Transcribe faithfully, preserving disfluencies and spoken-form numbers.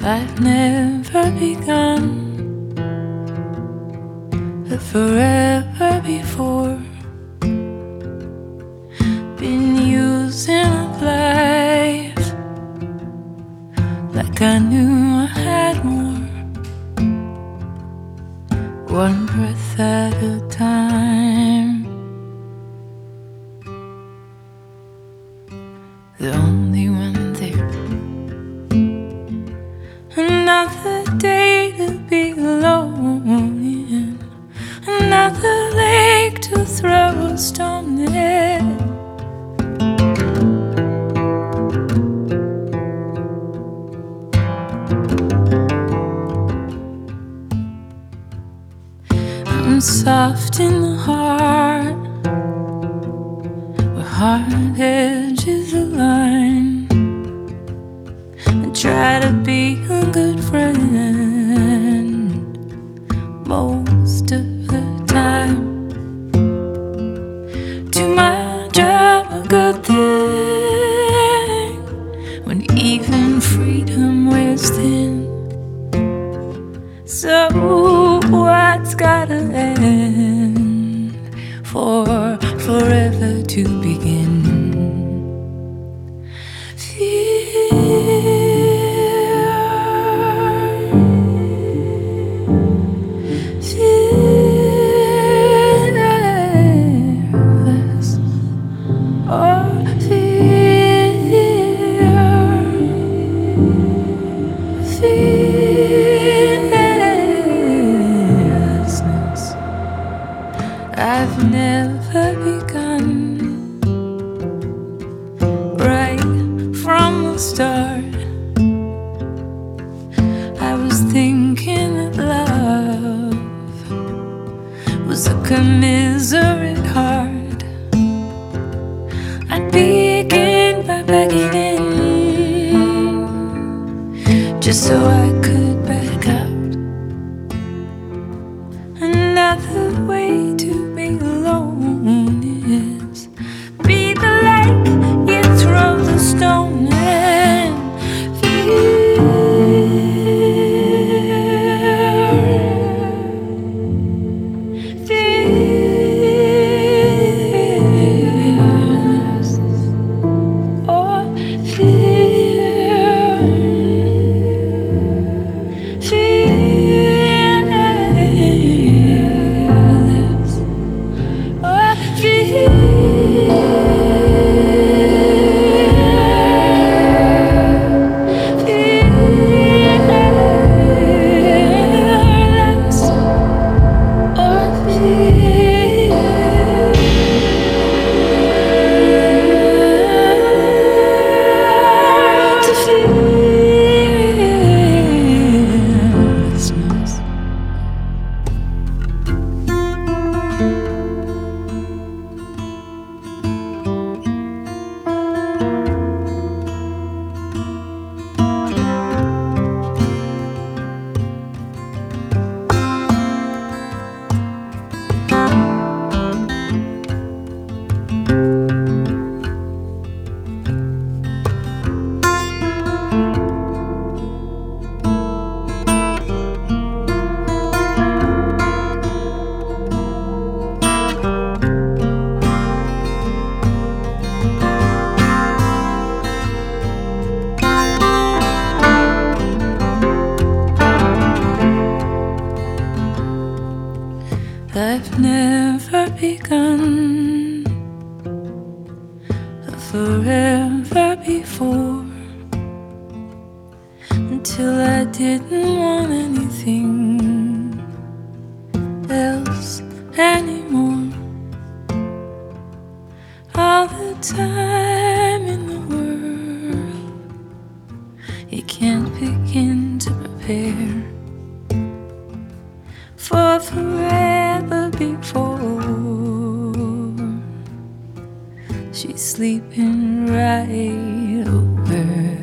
I've never begun a forever before. Been using up life like I knew I had more, one breath at a time. The only one there. Another day to be alone in, another lake to throw a stone in. I'm soft in the heart, where hard edges align. I try to be a good friend most of the time. Too much of a good thing when even freedom wears thin. So what's gotta end for forever to begin? I've never begun right from the start. I was thinking that love was a commiserate heart. I'd begin by begging in, just so I could back out. Another way to be alone is be the lake you throw the stone in. Fears or fear, fearless or fearless or fearlessness. I've never begun a forever before, until I didn't want anything else anymore. All the time in the world, you can't begin to prepare for forever before. She's sleeping right over